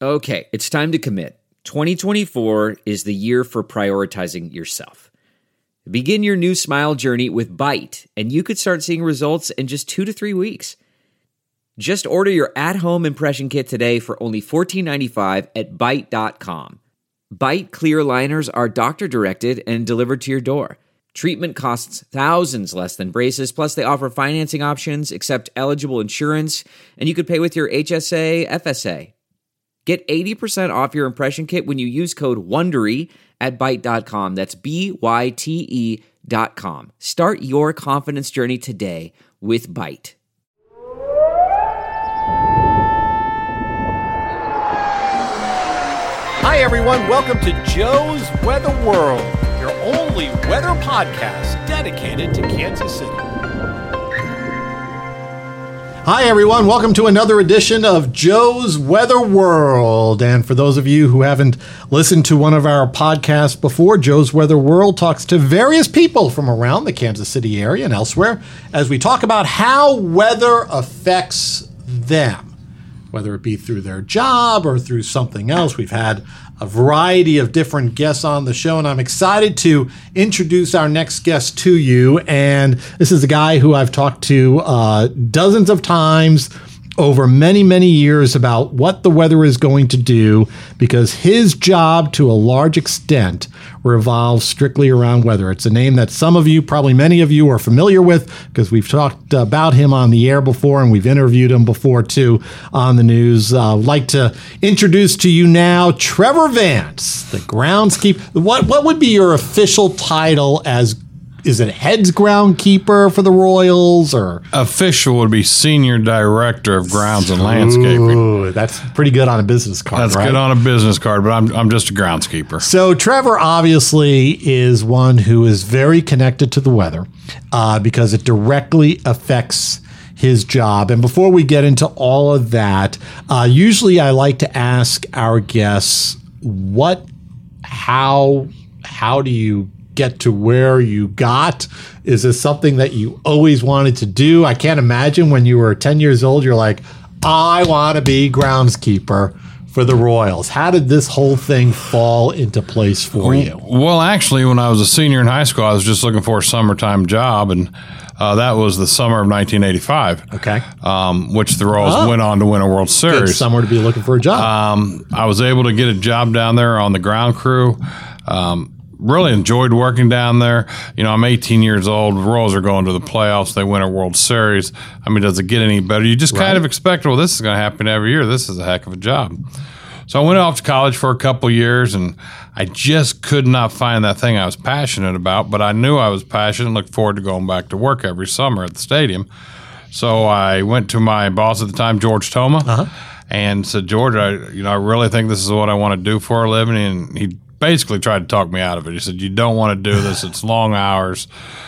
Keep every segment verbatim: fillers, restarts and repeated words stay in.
Okay, it's time to commit. twenty twenty-four is the year for prioritizing yourself. Begin your new smile journey with Byte, and you could start seeing results in just two to three weeks. Just order your at-home impression kit today for only fourteen ninety-five at byte dot com. Byte clear aligners are doctor-directed and delivered to your door. Treatment costs thousands less than braces, plus they offer financing options, accept eligible insurance, and you could pay with your H S A, F S A. Get eighty percent off your impression kit when you use code WONDERY at byte dot com. That's B Y T E dot com. Start your confidence journey today with Byte. Hi, everyone. Welcome to Joe's Weather World, your only weather podcast dedicated to Kansas City. Hi, everyone. Welcome to another edition of Joe's Weather World. And for those of you who haven't listened to one of our podcasts before, Joe's Weather World talks to various people from around the Kansas City area and elsewhere as we talk about how weather affects them, whether it be through their job or through something else. We've had a variety of different guests on the show, and I'm excited to introduce our next guest to you. And this is a guy who I've talked to uh, dozens of times over many, many years about what the weather is going to do, because his job to a large extent revolves strictly around weather. It's a name that some of you, probably many of you, are familiar with because we've talked about him on the air before and we've interviewed him before too on the news. Uh, I'd like to introduce to you now Trevor Vance, the groundskeeper. What, what would be your official title as Is it heads groundkeeper for the Royals, or official would be senior director of grounds and landscaping? Ooh, that's pretty good on a business card. That's right? good on a business card, but I'm I'm just a groundskeeper. So Trevor obviously is one who is very connected to the weather uh, because it directly affects his job. And before we get into all of that, uh, usually I like to ask our guests, what, how, how do you get to where you got? Is this something that you always wanted to do? I can't imagine when you were ten years old, you're like, I want to be groundskeeper for the Royals. How did this whole thing fall into place for you? Well, actually, when I was a senior in high school, I was just looking for a summertime job, and uh, that was the summer of nineteen eighty-five. Okay. Um, which the Royals Oh. went on to win a World Series. Good summer to be looking for a job. Um, I was able to get a job down there on the ground crew. Um, Really enjoyed working down there. You know, I'm eighteen years old. The Royals are going to the playoffs. They win a World Series. I mean, does it get any better? You just Right. kind of expect, well, this is going to happen every year. This is a heck of a job. So I went off to college for a couple years, and I just could not find that thing I was passionate about. But I knew I was passionate and looked forward to going back to work every summer at the stadium. So I went to my boss at the time, George Toma, Uh-huh. and said, George, I, you know, I really think this is what I want to do for a living. And he basically tried to talk me out of it. He said, you don't want to do this. It's long hours.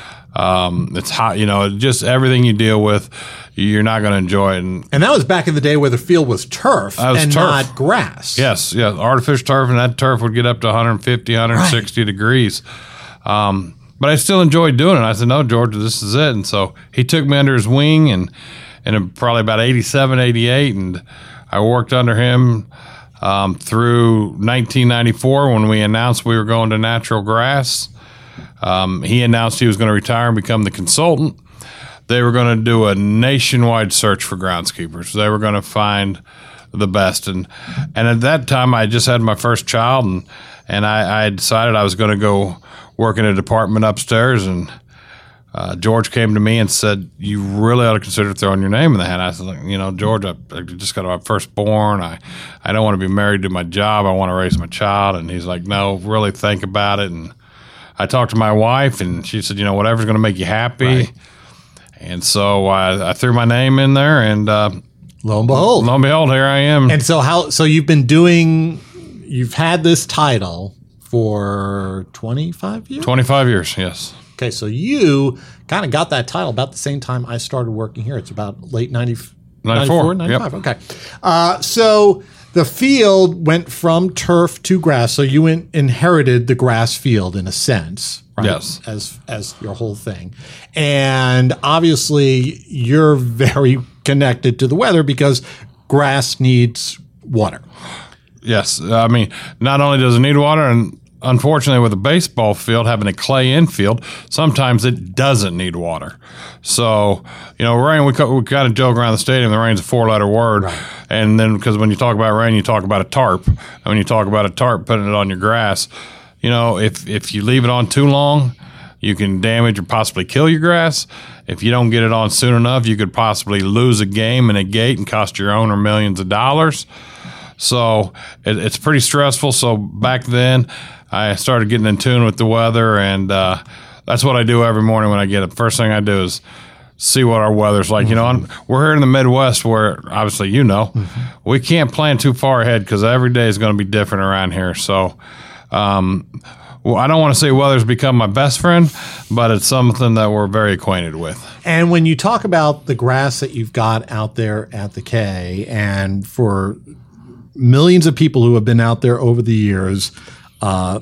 Um, it's hot, you know, just everything you deal with, you're not going to enjoy it. And, and that was back in the day where the field was turf was and turf. not grass. yes, yeah, artificial turf, and that turf would get up to one fifty, one sixty Right. degrees. Um, but I still enjoyed doing it. I said, no, George, this is it. And so he took me under his wing, and, and probably about eighty-seven, eighty-eight, and I worked under him Um, through nineteen ninety-four, when we announced we were going to natural grass. Um, he announced he was going to retire and become the consultant. They were going to do a nationwide search for groundskeepers. They were going to find the best. And and at that time, I just had my first child, and, and I, I decided I was going to go work in a department upstairs. And Uh, George came to me and said, you really ought to consider throwing your name in the hat. I said, you know, George, I, I just got my firstborn. I, I don't want to be married to my job. I want to raise my child. And he's like, no, really think about it. And I talked to my wife, and she said, you know, whatever's going to make you happy. Right. And so I, I threw my name in there, and uh, Lo and behold. lo and behold, here I am. And so how? So you've been doing, you've had this title for twenty-five years? twenty-five years, yes. Okay, so you kind of got that title about the same time I started working here. It's about late ninety, ninety-four, ninety-five. yep. Okay. Uh, so the field went from turf to grass. So you in, inherited the grass field in a sense, right? Yes. As, as your whole thing. And obviously you're very connected to the weather because grass needs water. Yes. I mean, not only does it need water, and unfortunately with a baseball field having a clay infield, sometimes it doesn't need water. So, you know, rain, we, we kind of joke around the stadium, the rain's a four-letter word. Right. And then because when you talk about rain, you talk about a tarp. And when you talk about a tarp, putting it on your grass, you know, if, if you leave it on too long, you can damage or possibly kill your grass. If you don't get it on soon enough, you could possibly lose a game in a gate and cost your owner millions of dollars. So it, it's pretty stressful. So back then, I started getting in tune with the weather, and uh, that's what I do every morning when I get up. First thing I do is see what our weather's like. Mm-hmm. You know, I'm, we're here in the Midwest where, obviously, you know, mm-hmm. we can't plan too far ahead because every day is going to be different around here. So um, well, I don't want to say weather's become my best friend, but it's something that we're very acquainted with. And when you talk about the grass that you've got out there at the K, and for millions of people who have been out there over the years, uh,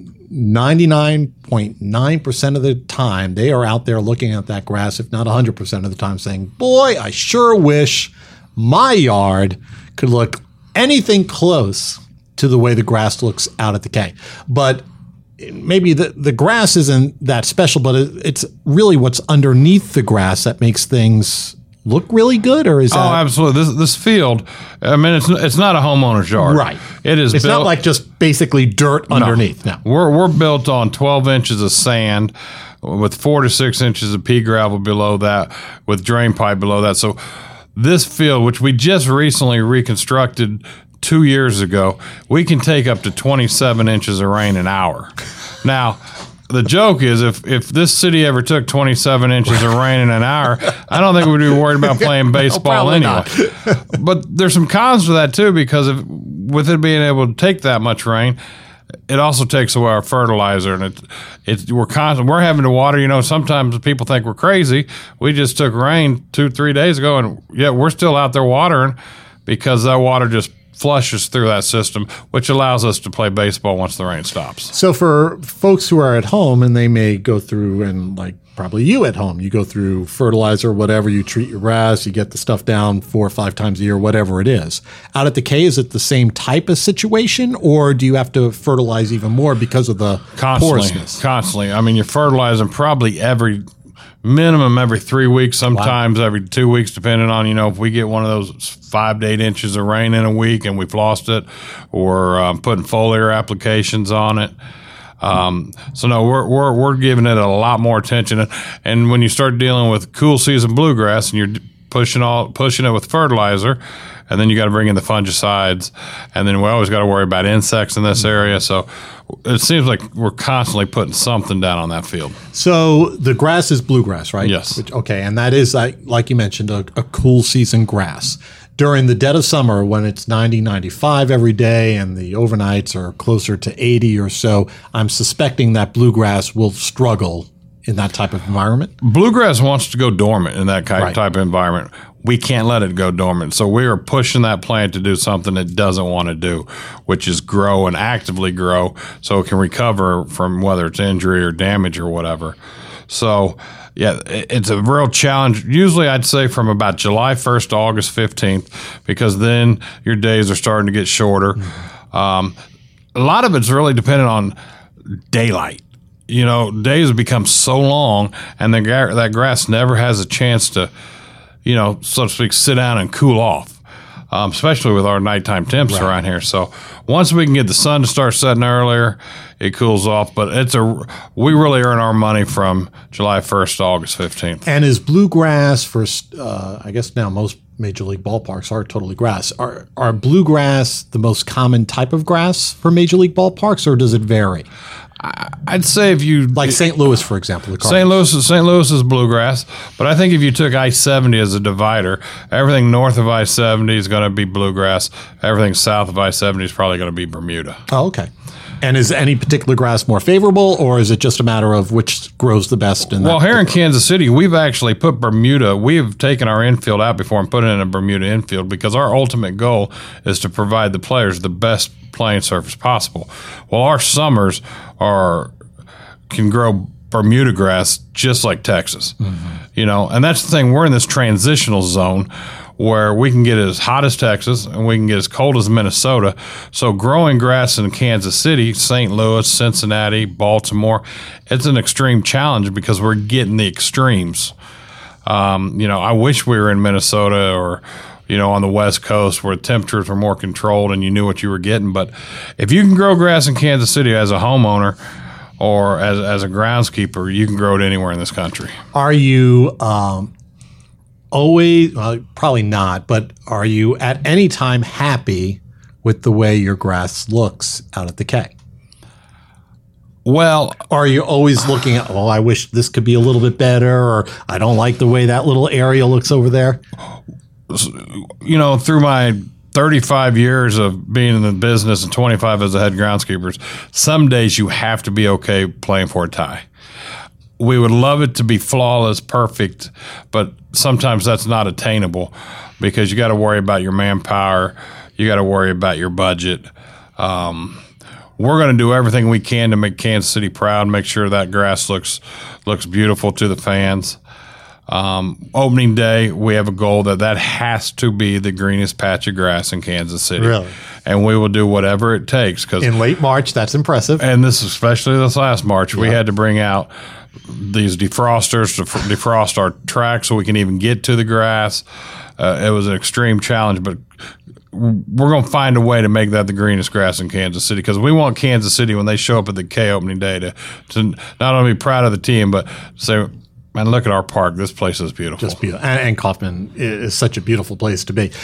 ninety-nine point nine percent of the time, they are out there looking at that grass, if not one hundred percent of the time, saying, boy, I sure wish my yard could look anything close to the way the grass looks out at the K. But maybe the, the grass isn't that special, but it, it's really what's underneath the grass that makes things look really good, or is that? Oh, absolutely. This this field, I mean, it's it's not a homeowner's yard. Right. It is It's built, not like just basically dirt underneath. No. no. We're, we're built on twelve inches of sand with four to six inches of pea gravel below that, with drain pipe below that. So this field, which we just recently reconstructed two years ago, we can take up to twenty-seven inches of rain an hour. Now, the joke is if, if this city ever took twenty-seven inches of rain in an hour, I don't think we'd be worried about playing baseball no, anyway. But there's some cons to that too, because if, with it being able to take that much rain, it also takes away our fertilizer, and it, it we're constant. We're having to water. You know, sometimes people think we're crazy. We just took rain two, three days ago, and yet we're still out there watering because that water just flushes through that system, which allows us to play baseball once the rain stops. So for folks who are at home, and they may go through, and like probably you at home, you go through fertilizer, whatever, you treat your grass, you get the stuff down four or five times a year, whatever it is. Out at the K, is it the same type of situation, or do you have to fertilize even more because of the constantly, porousness? Constantly. I mean, you're fertilizing probably every minimum every three weeks, sometimes wow. every two weeks, depending on, you know, if we get one of those five to eight inches of rain in a week and we've lost it, or um, putting foliar applications on it. Um, so no, we're, we're, we're giving it a lot more attention. And when you start dealing with cool season bluegrass and you're pushing all, pushing it with fertilizer, and then you got to bring in the fungicides, and then we always got to worry about insects in this area. So it seems like we're constantly putting something down on that field. So the grass is bluegrass, right? Yes. Which, okay, and that is, like, like you mentioned, a, a cool season grass. During the dead of summer, when it's ninety, ninety-five every day and the overnights are closer to eighty or so, I'm suspecting that bluegrass will struggle in that type of environment. Bluegrass wants to go dormant in that type, right. type of environment. We can't let it go dormant. So we are pushing that plant to do something it doesn't want to do, which is grow and actively grow so it can recover from whether it's injury or damage or whatever. So, yeah, it's a real challenge. Usually I'd say from about July first to August fifteenth, because then your days are starting to get shorter. Mm-hmm. Um, a lot of it's really dependent on daylight. You know, days have become so long, and the, that grass never has a chance to, you know, so to speak, sit down and cool off, um, especially with our nighttime temps right. around here. So once we can get the sun to start setting earlier, it cools off. But it's a we really earn our money from July first to August fifteenth. And is bluegrass for, uh, I guess now most Major League ballparks are totally grass. Are, are bluegrass the most common type of grass for Major League ballparks, or does it vary? I'd say if you like Saint Louis, for example, the Saint Louis, Saint Louis is bluegrass, but I think if you took I seventy as a divider, everything north of I seventy is going to be bluegrass. Everything south of I seventy is probably going to be Bermuda. Oh, okay. And is any particular grass more favorable, or is it just a matter of which grows the best? In that well, here in Kansas City, we've actually put Bermuda. We have taken our infield out before and put it in a Bermuda infield because our ultimate goal is to provide the players the best playing surface possible. Well, our summers are can grow Bermuda grass just like Texas, mm-hmm. you know, and that's the thing. We're in this transitional zone where we can get as hot as Texas and we can get as cold as Minnesota. So growing grass in Kansas City, Saint Louis, Cincinnati, Baltimore, it's an extreme challenge because we're getting the extremes. Um, you know, I wish we were in Minnesota or, you know, on the West Coast where temperatures were more controlled and you knew what you were getting. But if you can grow grass in Kansas City as a homeowner or as, as a groundskeeper, you can grow it anywhere in this country. Are you um, always, well, probably not, but are you at any time happy with the way your grass looks out at the K? Well, or are you always looking at, well, I wish this could be a little bit better, or I don't like the way that little area looks over there? You know, through my thirty-five years of being in the business and twenty-five as a head groundskeeper, some days you have to be okay playing for a tie. We would love it to be flawless, perfect, but sometimes that's not attainable because you got to worry about your manpower. You got to worry about your budget. Um, we're going to do everything we can to make Kansas City proud, make sure that grass looks looks beautiful to the fans. Um, opening day, we have a goal that that has to be the greenest patch of grass in Kansas City. Really? And we will do whatever it takes. Cause, in late March, that's impressive. And this, especially this last March, yeah. we had to bring out these defrosters to defrost our track so we can even get to the grass. Uh, it was an extreme challenge, but we're going to find a way to make that the greenest grass in Kansas City because we want Kansas City, when they show up at the K opening day, to, to not only be proud of the team, but say, man, look at our park. This place is beautiful. Just beautiful. And, and Kaufman is such a beautiful place to be.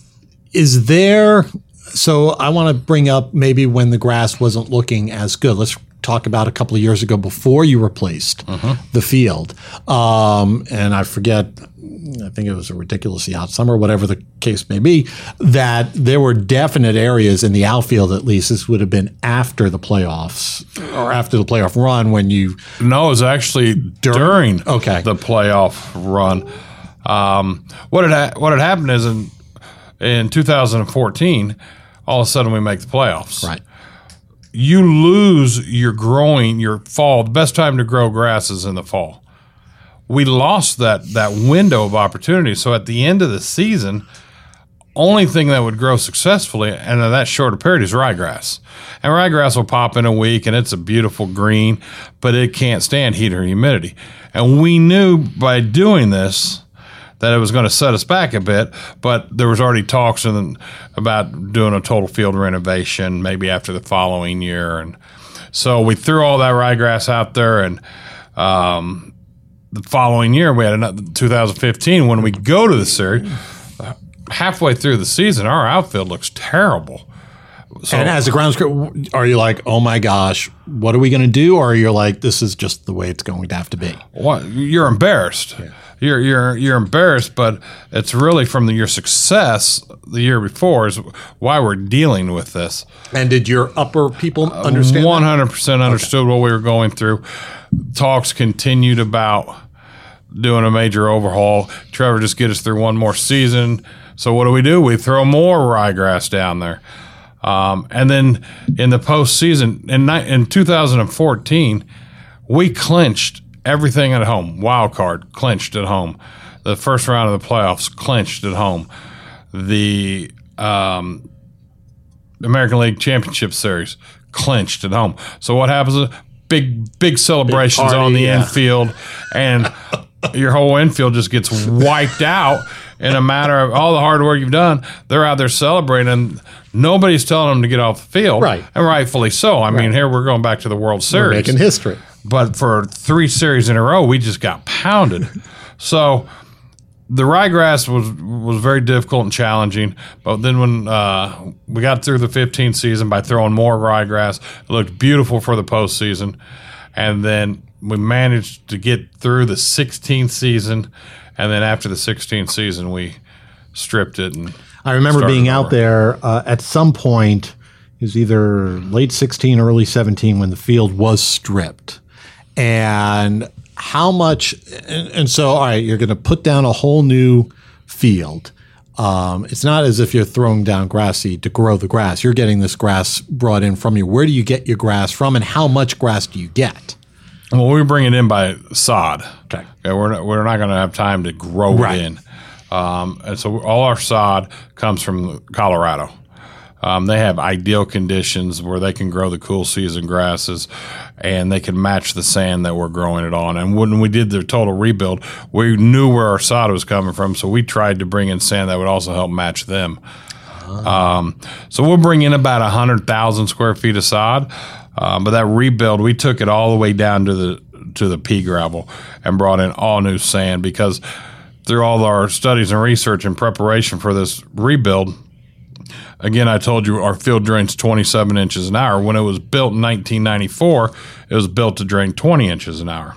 Is there – so I want to bring up maybe when the grass wasn't looking as good. Let's talk about a couple of years ago before you replaced uh-huh. the field. Um, and I forget – I think it was a ridiculously hot summer, whatever the case may be, that there were definite areas in the outfield, at least, this would have been after the playoffs or after the playoff run when you... No, it was actually during, during okay. the playoff run. Um, what, had ha- what had happened is in, in two thousand fourteen, all of a sudden we make the playoffs. Right. You lose your growing, your fall. The best time to grow grass is in the fall. We lost that that window of opportunity. So at the end of the season, only thing that would grow successfully and in that shorter period is ryegrass. And ryegrass will pop in a week and it's a beautiful green, but it can't stand heat or humidity. And we knew by doing this that it was going to set us back a bit, but there was already talks in, about doing a total field renovation maybe after the following year. And so we threw all that ryegrass out there, and um, the following year, we had another two thousand fifteen when we go to the series. Halfway through the season, our outfield looks terrible. So, and as a grounds crew, are you like, oh my gosh, what are we going to do? Or you're like, this is just the way it's going to have to be? What, you're embarrassed. Yeah. You're you're you're embarrassed, but it's really from the, your success the year before is why we're dealing with this. And did your upper people understand? One hundred percent understood okay. what we were going through. Talks continued about doing a major overhaul. Trevor, just get us through one more season. So what do we do? We throw more ryegrass down there. Um, and then in the postseason, in, in two thousand fourteen, we clinched everything at home. Wild card, clinched at home. The first round of the playoffs, clinched at home. The um, American League Championship Series, clinched at home. So what happens? Big, big celebrations big party, on the yeah. infield, and your whole infield just gets wiped out in a matter of all the hard work you've done. They're out there celebrating. Nobody's telling them to get off the field. Right. And rightfully so. I right. mean, here we're going back to the World Series. We're making history. But for three series in a row, we just got pounded. So the ryegrass was was very difficult and challenging. But then when uh, we got through the fifteenth season by throwing more ryegrass, it looked beautiful for the postseason. And then we managed to get through the sixteenth season. And then after the sixteenth season, we stripped it. And I remember being out there uh, at some point. It was either late sixteen, early seventeen when the field was stripped. And how much and, and so, all right, you're going to put down a whole new field. Um, it's not as if you're throwing down grass seed to grow the grass. You're getting this grass brought in from you. Where do you get your grass from, and how much grass do you get? Well, we bring it in by sod. Okay. okay we're not, we're not going to have time to grow right. it in. Um, and so all our sod comes from Colorado. Um, they have ideal conditions where they can grow the cool season grasses, and they can match the sand that we're growing it on. And when we did the total rebuild, we knew where our sod was coming from, so we tried to bring in sand that would also help match them. Oh. Um, so we'll bring in about one hundred thousand square feet of sod, um, but that rebuild, we took it all the way down to the to the pea gravel and brought in all new sand, because through all our studies and research and preparation for this rebuild, again, I told you our field drains twenty-seven inches an hour. When it was built in nineteen ninety-four, it was built to drain twenty inches an hour.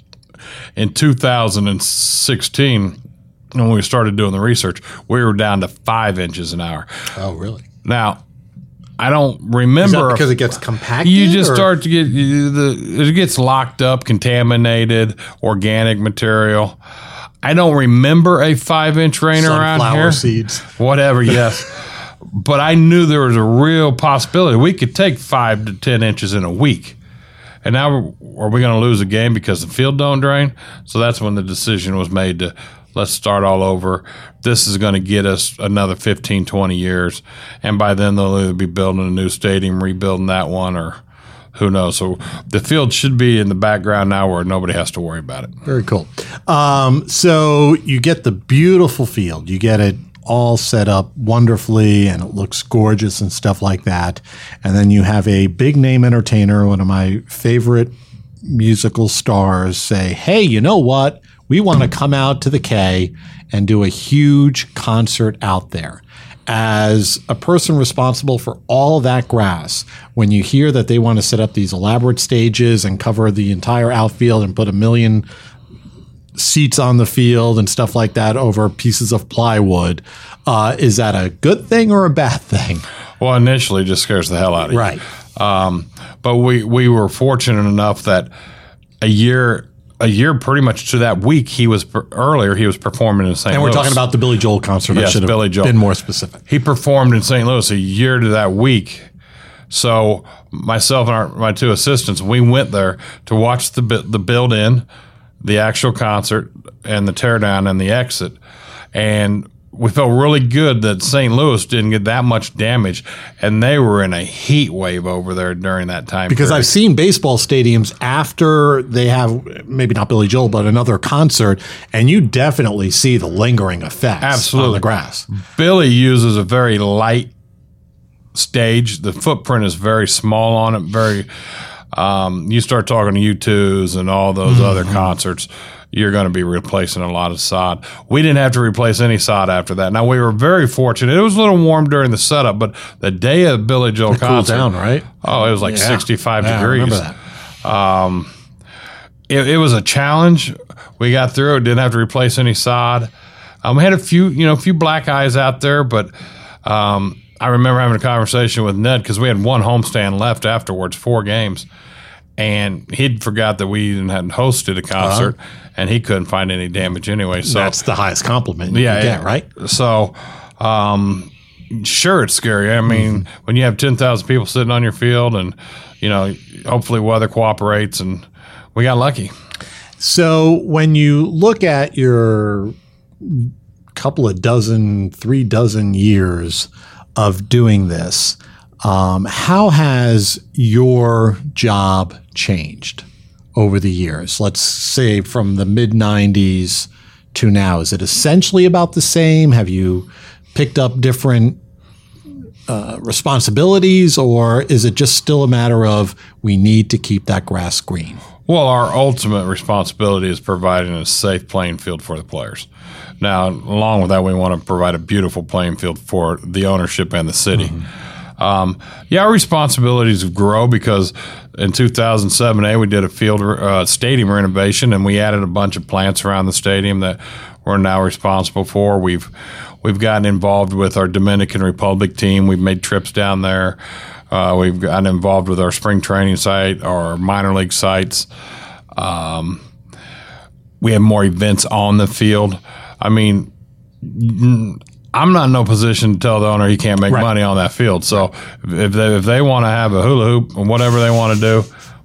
In two thousand sixteen, when we started doing the research, we were down to five inches an hour. Oh, really? Now, I don't remember. Is that because it gets compacted? You just or? start to get, you, the it gets locked up, contaminated, organic material. I don't remember a five-inch rain around here. Sunflower seeds. Whatever, yes. But I knew there was a real possibility. We could take five to ten inches in a week. And now, are we going to lose a game because the field don't drain? So that's when the decision was made to, let's start all over. This is going to get us another fifteen, twenty years. And by then, they'll either be building a new stadium, rebuilding that one, or who knows. So the field should be in the background now where nobody has to worry about it. Very cool. Um, so you get the beautiful field. You get it all set up wonderfully, and it looks gorgeous and stuff like that. And then you have a big name entertainer, one of my favorite musical stars, say, hey, you know what? We want to come out to the K and do a huge concert out there. As a person responsible for all that grass, when you hear that they want to set up these elaborate stages and cover the entire outfield and put a million seats on the field and stuff like that over pieces of plywood, uh, is that a good thing or a bad thing? Well, initially, it just scares the hell out of you. Right. Um, but we, we were fortunate enough that a year a year pretty much to that week, he was earlier, he was performing in Saint Louis. And we're talking about the Billy Joel concert. Yes, I should have Billy Joel. been more specific. He performed in Saint Louis a year to that week. So myself and our, my two assistants, we went there to watch the the build-in, the actual concert, and the teardown and the exit. And we felt really good that Saint Louis didn't get that much damage, and they were in a heat wave over there during that time. Because period. I've seen baseball stadiums after they have, maybe not Billy Joel, but another concert, and you definitely see the lingering effects Absolutely. on the grass. Billy uses a very light stage. The footprint is very small on it. Very. Um, you start talking to U twos and all those mm-hmm. other concerts, you're going to be replacing a lot of sod. We didn't have to replace any sod after that. Now, we were very fortunate. It was a little warm during the setup, but the day of Billy Joel it concert, cooled down, right? Oh, it was like yeah. sixty-five yeah, degrees. I remember that. Um, it, it was a challenge. We got through it. Didn't have to replace any sod. Um, we had a few, you know, a few black eyes out there, but um, I remember having a conversation with Ned because we had one homestand left afterwards, four games. And he'd forgot that we even hadn't hosted a concert, uh-huh. and he couldn't find any damage anyway. So that's the highest compliment you yeah, can get, right? So, um, sure, it's scary. I mean, mm-hmm. when you have ten thousand people sitting on your field, and you know, hopefully weather cooperates, and we got lucky. So, when you look at your couple of dozen, three dozen years of doing this, Um, how has your job changed over the years? Let's say from the mid nineties to now. Is it essentially about the same? Have you picked up different uh, responsibilities, or is it just still a matter of we need to keep that grass green? Well, our ultimate responsibility is providing a safe playing field for the players. Now, along with that, we want to provide a beautiful playing field for the ownership and the city. Mm-hmm. Um, yeah, our responsibilities grow because in two thousand seven, we did a field uh, stadium renovation, and we added a bunch of plants around the stadium that we're now responsible for. We've we've gotten involved with our Dominican Republic team. We've made trips down there. Uh, we've gotten involved with our spring training site, our minor league sites. Um, we have more events on the field. I mean, I'm not in no position to tell the owner he can't make right. money on that field. So if they if they want to have a hula hoop or whatever they want to do,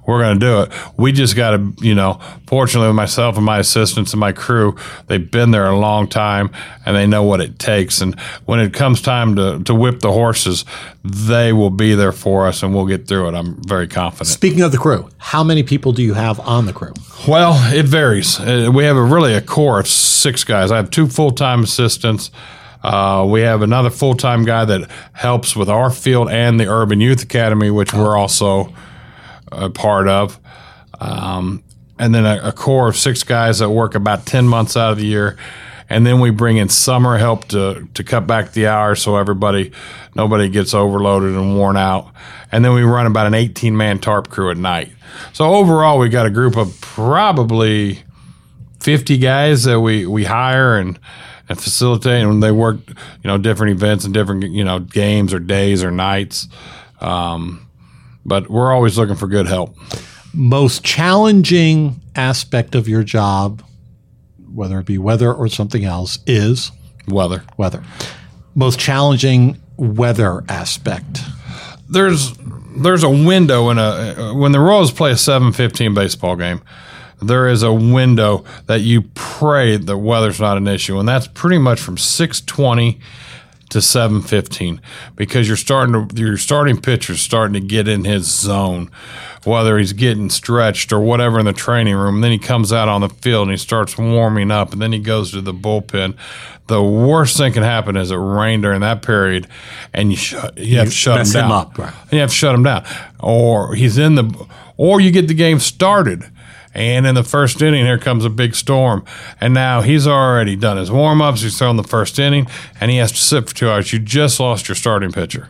we're going to do it. We just got to, you know, fortunately myself and my assistants and my crew, they've been there a long time and they know what it takes. And when it comes time to, to whip the horses, they will be there for us and we'll get through it. I'm very confident. Speaking of the crew, how many people do you have on the crew? Well, it varies. Uh, we have a really a core of six guys. I have two full-time assistants. Uh, we have another full-time guy that helps with our field and the Urban Youth Academy, which we're also a part of. Um, and then a, a core of six guys that work about ten months out of the year. And then we bring in summer help to, to cut back the hours so everybody, nobody gets overloaded and worn out. And then we run about an eighteen-man tarp crew at night. So overall, we got a group of probably fifty guys that we, we hire and, and facilitate, and they work, you know, different events and different, you know, games or days or nights. Um, but we're always looking for good help. Most challenging aspect of your job, whether it be weather or something else, is Weather. weather. Most challenging weather aspect. There's there's a window in a when the Royals play a seven fifteen baseball game. There is a window that you pray the weather's not an issue, and that's pretty much from six twenty to seven fifteen, because you're starting to your starting pitcher's starting to get in his zone, whether he's getting stretched or whatever in the training room. And then he comes out on the field and he starts warming up, and then he goes to the bullpen. The worst thing can happen is it rained during that period, and you sh- you have You to shut him mess down. him up, right. You have to shut him down, or he's in the, or you get the game started. And in the first inning, here comes a big storm. And now he's already done his warm-ups. He's thrown the first inning, and he has to sit for two hours. You just lost your starting pitcher.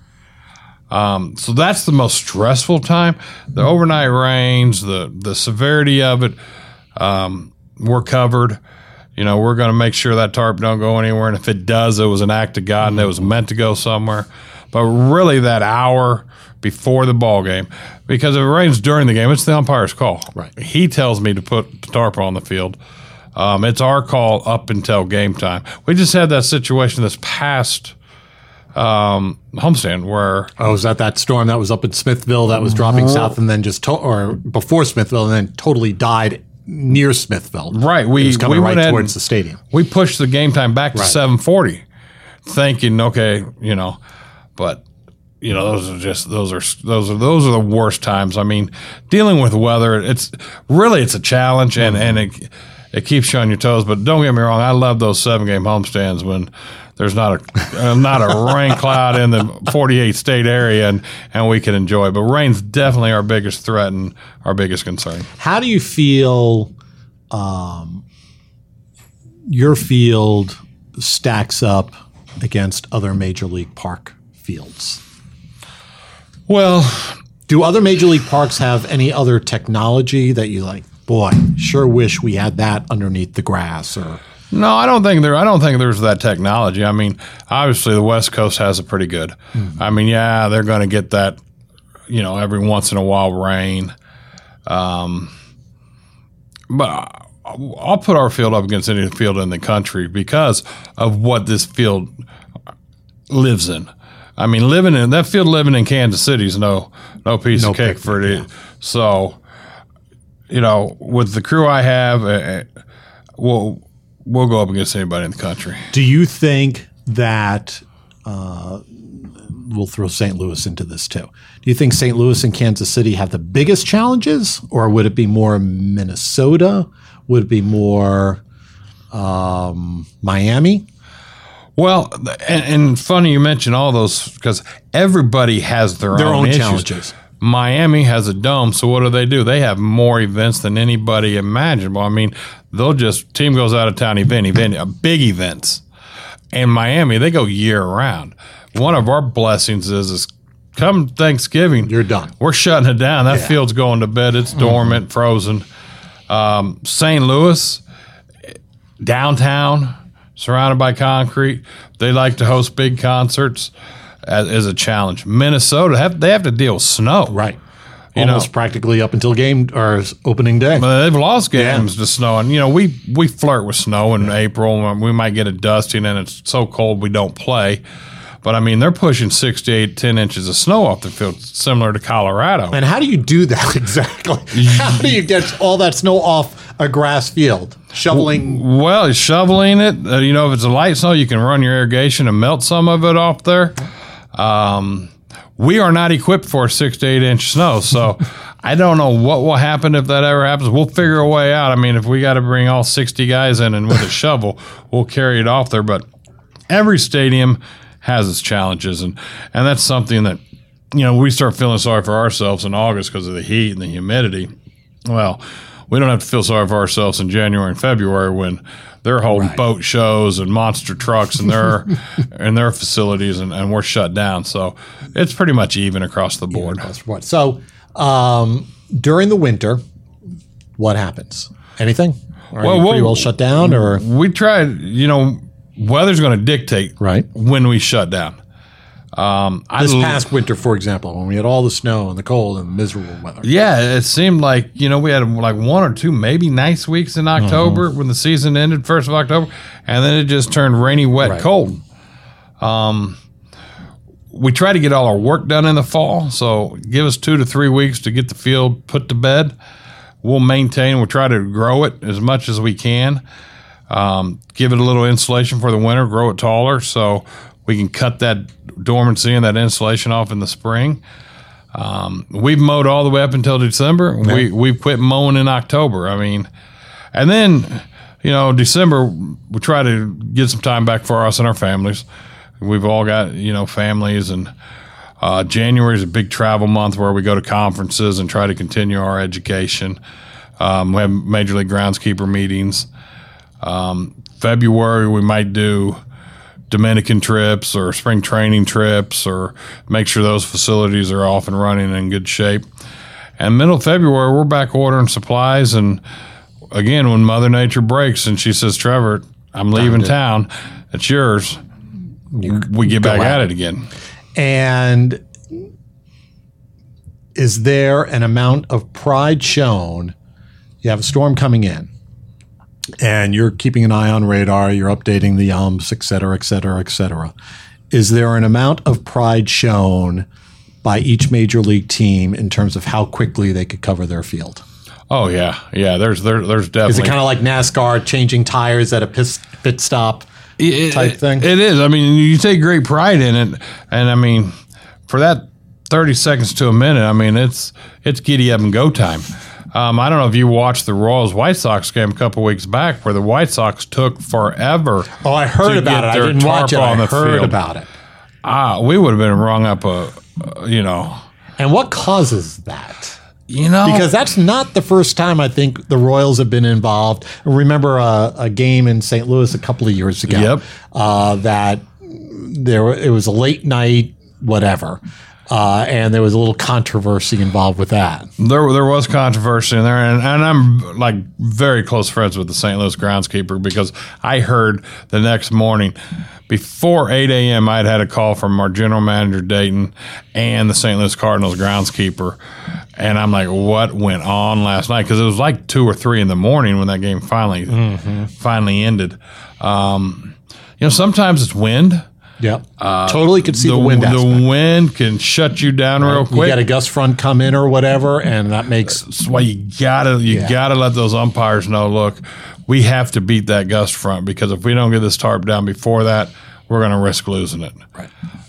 Um, so that's the most stressful time. The overnight rains, the the severity of it, um, we're covered. You know, we're going to make sure that tarp don't go anywhere. And if it does, it was an act of God, and it was meant to go somewhere. But really that hour before the ball game, because if it rains during the game, it's the umpire's call. Right. He tells me to put the tarp on the field. Um, it's our call up until game time. We just had that situation this past um, homestand where Oh, was that that storm that was up in Smithville that was dropping south and then just, to- or before Smithville and then totally died near Smithville? Right, we- It was coming we right went ahead towards and- the stadium. we pushed the game time back to Right. seven forty, thinking, okay, you know, but you know, those are just those are those are those are the worst times. I mean, dealing with weather, it's really it's a challenge, and and it it keeps you on your toes. But don't get me wrong, I love those seven game homestands when there's not a uh, not a rain cloud in the forty-eight state area, and and we can enjoy. But rain's definitely our biggest threat and our biggest concern. How do you feel um, your field stacks up against other Major League Park fields? Well, Do other Major League Parks have any other technology that you like, boy, sure wish we had that underneath the grass? Or no, I don't think there. I don't think there's that technology. I mean, obviously the West Coast has it pretty good. Mm-hmm. I mean, yeah, they're going to get that, you know, every once in a while rain. Um, but I'll put our field up against any field in the country because of what this field lives in. I mean, living in that field, living in Kansas City is no no piece No of cake picnic, for it. yeah. So, you know, with the crew I have, uh, we'll we'll go up against anybody in the country. do you think that uh, we'll throw Saint Louis into this too? Do you think Saint Louis and Kansas City have the biggest challenges, or would it be more Minnesota? Would it be more um, Miami? Well, and, and funny you mention all those because everybody has their, Their own, own issues. challenges. Miami has a dome, so what do they do? They have more events than anybody imaginable. I mean, they'll just team goes out of town event, event, uh, big events. And Miami, they go year round. One of our blessings is is come Thanksgiving, You're done. We're shutting it down. That Yeah. field's going to bed. It's dormant, frozen. Um, Saint Louis, downtown, surrounded by concrete. They like to host big concerts as, as a challenge. Minnesota, have, they have to deal with snow. Right. You Almost know. practically up until game or opening day. But they've lost games Yeah. to snow. And, you know, we, we flirt with snow in April. We might get a dusting, and it's so cold we don't play. But I mean, they're pushing six to eight, ten inches of snow off the field, similar to Colorado. And how do you do that exactly? How do you get all that snow off a grass field? Shoveling? Well, shoveling it. Uh, you know, if it's a light snow, you can run your irrigation and melt some of it off there. Um, we are not equipped for six to eight inch snow, so I don't know what will happen if that ever happens. We'll figure a way out. I mean, if we got to bring all sixty guys in and with a shovel, we'll carry it off there. But every stadium has its challenges, and, and that's something that, you know, we start feeling sorry for ourselves in August because of the heat and the humidity. Well, we don't have to feel sorry for ourselves in January and February when they're holding right. boat shows and monster trucks in their in their facilities, and, and we're shut down. So it's pretty much even across the board. Across the board. So um, during the winter, what happens? Anything? Are well, you pretty well, well shut down? Or we tried, you know, weather's going to dictate right. when we shut down. Um, this I, past winter, for example, when we had all the snow and the cold and the miserable weather. Yeah, it seemed like, you know, we had like one or two maybe nice weeks in October mm-hmm. when the season ended first of October, and then it just turned rainy, wet, right. cold. Um, we try to get all our work done in the fall, so give us two to three weeks to get the field put to bed. We'll maintain, we'll try to grow it as much as we can. Um, give it a little insulation for the winter, grow it taller, so we can cut that dormancy and that insulation off in the spring. Um, we've mowed all the way up until December. Okay. We we quit mowing in October. I mean, and then, you know, December, we try to get some time back for us and our families. We've all got, you know, families, and uh, January is a big travel month where we go to conferences and try to continue our education. Um, we have Major League Groundskeeper meetings. Um, February, we might do Dominican trips or spring training trips, or make sure those facilities are off and running and in good shape. And middle of February, we're back ordering supplies. And again, when Mother Nature breaks and she says, Trevor, I'm leaving town, it's yours, you we get back at it again. And is there an amount of pride shown? You have a storm coming in, and you're keeping an eye on radar, you're updating the umps, et cetera, et cetera, et cetera. Is there an amount of pride shown by each major league team in terms of how quickly they could cover their field? Oh, yeah. Yeah, there's there, there's definitely. Is it kind of like NASCAR changing tires at a pit, pit stop it, type thing? It is. I mean, you take great pride in it. And, I mean, for that thirty seconds to a minute, I mean, it's it's giddy up and go time. Um, I don't know if you watched the Royals-White Sox game a couple weeks back, where the White Sox took forever. Oh, I heard about it. I didn't watch it. I heard about it. Ah, we would have been rung up a, uh, you know. And what causes that? You know, because that's not the first time I think the Royals have been involved. I remember a, a game in Saint Louis a couple of years ago. Yep. Uh, that there it was a late night, whatever. Uh, and there was a little controversy involved with that. There, there was controversy in there, and, and I'm like very close friends with the Saint Louis groundskeeper, because I heard the next morning before eight a.m. I'd had a call from our general manager Dayton and the Saint Louis Cardinals groundskeeper, and I'm like, what went on last night? Because it was like two or three in the morning when that game finally mm-hmm. finally ended. Um, you know, sometimes it's wind. Yeah, uh, totally could see the, the wind The aspect. wind can shut you down right. real quick. You got a gust front come in or whatever, and that makes. That's why you gotta you yeah. gotta let those umpires know. Look, we have to beat that gust front, because if we don't get this tarp down before that, we're going to risk losing it. Right.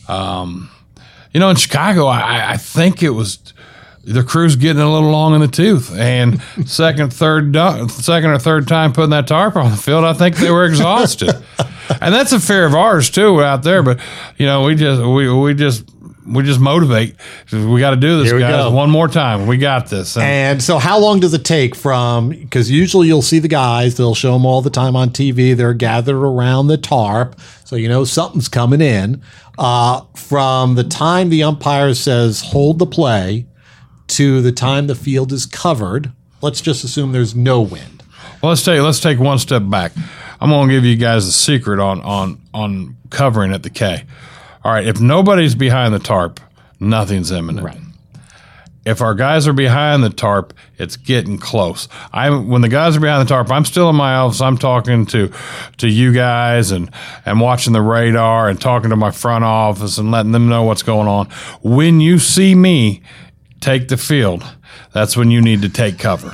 Um, you know, in Chicago, I, I think it was the crew's getting a little long in the tooth, and second, third, second or third time putting that tarp on the field, I think they were exhausted. And that's a fear of ours too out there. But you know, we just we we just we just motivate. We got to do this, guys. Go. One more time. We got this. And, and so, how long does it take from? Because usually you'll see the guys. They'll show them all the time on T V. They're gathered around the tarp, so you know something's coming in. Uh, from the time the umpire says hold the play to the time the field is covered, let's just assume there's no wind. Well, let's take let's take one step back. I'm going to give you guys a secret on on on covering at the K. All right, if nobody's behind the tarp, nothing's imminent. Right. if our guys are behind the tarp, it's getting close. I when the guys are behind the tarp, I'm still in my office. I'm talking to to you guys and and watching the radar and talking to my front office and letting them know what's going on. When you see me take the field, that's when you need to take cover.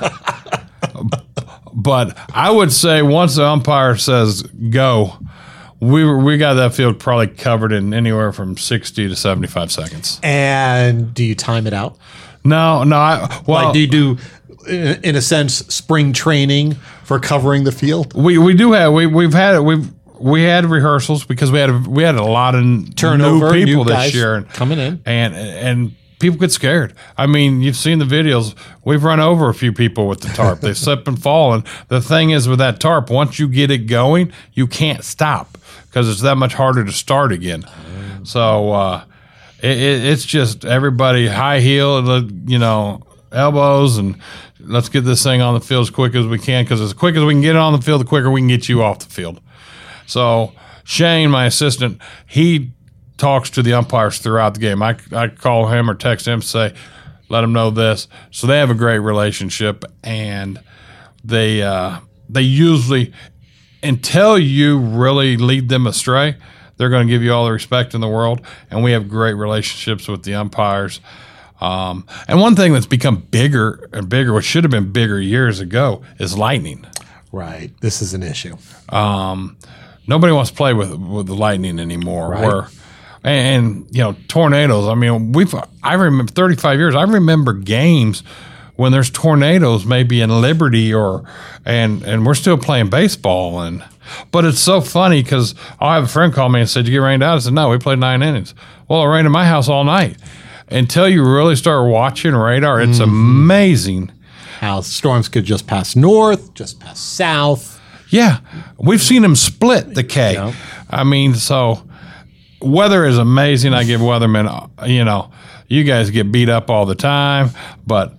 But I would say once the umpire says go, we were, we got that field probably covered in anywhere from sixty to seventy-five seconds. And do you time it out? No, no. I, well, Like, do you do, in in a sense, spring training for covering the field? we we do have we we've had we've we had rehearsals because we had a, we had a lot of Turnover, new people new this guys year and, coming in. and and people get scared. I mean, you've seen the videos. We've run over a few people with the tarp. They slip and fall. And the thing is with that tarp, once you get it going, you can't stop because it's that much harder to start again. So uh, it, it, it's just everybody high heel, you know, elbows, and let's get this thing on the field as quick as we can because as quick as we can get it on the field, the quicker we can get you off the field. So Shane, my assistant, he talks to the umpires throughout the game. I, I call him or text him, say, let him know this. So they have a great relationship, and they uh, they usually, until you really lead them astray, they're going to give you all the respect in the world, and we have great relationships with the umpires. Um, and one thing that's become bigger and bigger, which should have been bigger years ago, is lightning. Right. This is an issue. Um, nobody wants to play with with the lightning anymore. Right. Where, and, and you know, tornadoes. I mean, we've. I remember thirty-five years. I remember games when there's tornadoes, maybe in Liberty or, and and we're still playing baseball. And but it's so funny because I'll have a friend call me and said, "Did you get rained out?" I said, "No, we played nine innings." Well, it rained in my house all night. Until you really start watching radar, it's mm-hmm. amazing how storms could just pass north, just pass south. Yeah, we've seen them split the K. Yeah. I mean, so weather is amazing. I give weathermen, you know, you guys get beat up all the time, but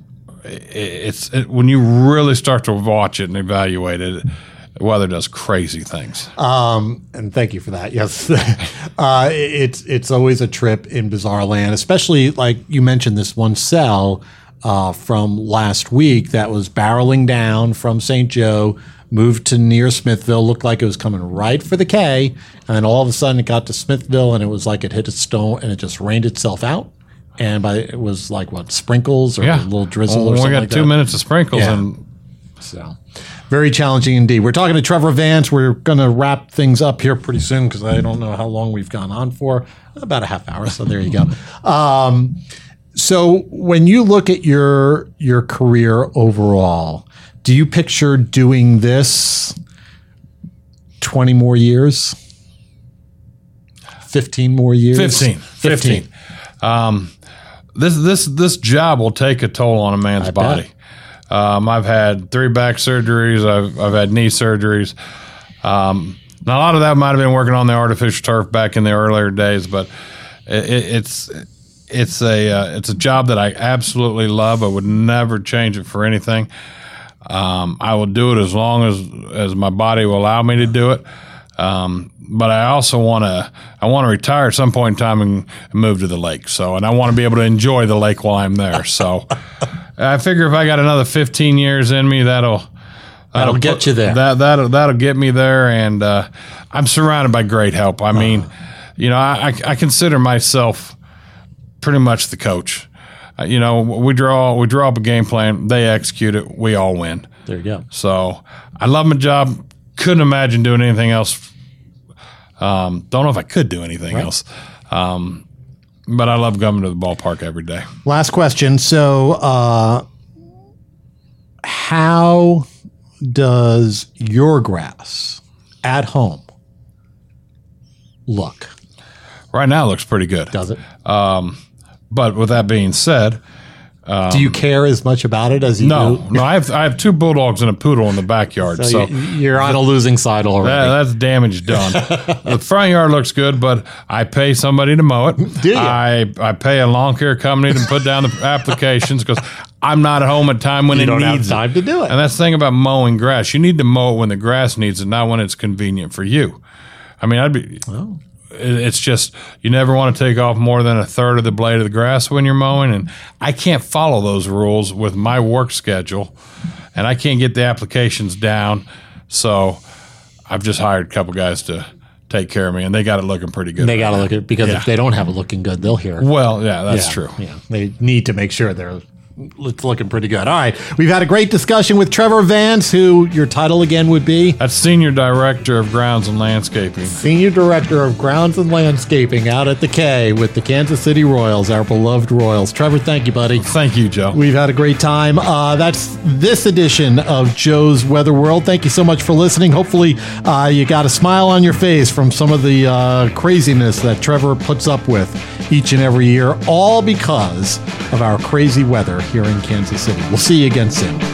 it's it, when you really start to watch it and evaluate it, weather does crazy things. Um, and thank you for that. Yes, uh, it's it's always a trip in bizarre land, especially like you mentioned this one cell uh, from last week that was barreling down from Saint Joe, moved to near Smithville, looked like it was coming right for the K, and then all of a sudden it got to Smithville and it was like it hit a stone and it just rained itself out. And by it was like what, sprinkles or yeah. a little drizzle well, or something we got like two that. minutes of sprinkles Yeah. and So very challenging indeed. We're talking to Trevor Vance. We're going to wrap things up here pretty soon because I don't know how long we've gone on for. About a half hour. So there you go. Um, so when you look at your your career overall, do you picture doing this twenty more years? fifteen more years? fifteen. fifteen. Um, this this this job will take a toll on a man's I body. bet. Um, I've had three back surgeries. I've I've had knee surgeries. Um, now a lot of that might have been working on the artificial turf back in the earlier days, but it, it's it's a uh, it's a job that I absolutely love. I would never change it for anything. Um, I will do it as long as as my body will allow me to do it. Um, but I also want to I want to retire at some point in time and move to the lake. So, and I want to be able to enjoy the lake while I'm there. So, I figure if I got another fifteen years in me, that'll that'll, That'll get put, you there. That that'll that'll get me there. And uh, I'm surrounded by great help. I mean, you know, I I consider myself pretty much the coach. Uh, you know, we draw we draw up a game plan. They execute it. We all win. There you go. So I love my job. Couldn't imagine doing anything else. Um, don't know if I could do anything Right. else. Um, but I love coming to the ballpark every day. Last question. So, uh, how does your grass at home look? Right now it looks pretty good. Does it? Um, but with that being said, do you care as much about it as you no, do? no, I have I have two bulldogs and a poodle in the backyard. So, So, you- you're on a losing side already. that, that's damage done. The front yard looks good, but I pay somebody to mow it. Do you? I, I pay a lawn care company to put down the applications because I'm not at home at time when you it don't needs have time it. to do it. And that's the thing about mowing grass. You need to mow it when the grass needs it, not when it's convenient for you. I mean, I'd be. Oh. it- it's just you never want to take off more than a third of the blade of the grass when you're mowing, and I can't follow those rules with my work schedule, and I can't get the applications down. So I've just hired a couple guys to take care of me, and they got it looking pretty good. They right got to now. look at because Yeah. if they don't have it looking good, they'll hear it. Well, yeah, that's Yeah, true. Yeah, they need to make sure they're it's looking pretty good. All right, we've had a great discussion with Trevor Vance, who your title again would be That's Senior Director of Grounds and Landscaping. Senior Director of Grounds and Landscaping out at the K with the Kansas City Royals, our beloved Royals. Trevor, thank you, buddy. Thank you, Joe. We've had a great time. Uh, that's this edition of Joe's Weather World. Thank you so much for listening. Hopefully, uh, you got a smile on your face from some of the uh, craziness that Trevor puts up with each and every year, all because of our crazy weather here in Kansas City. We'll see you again soon.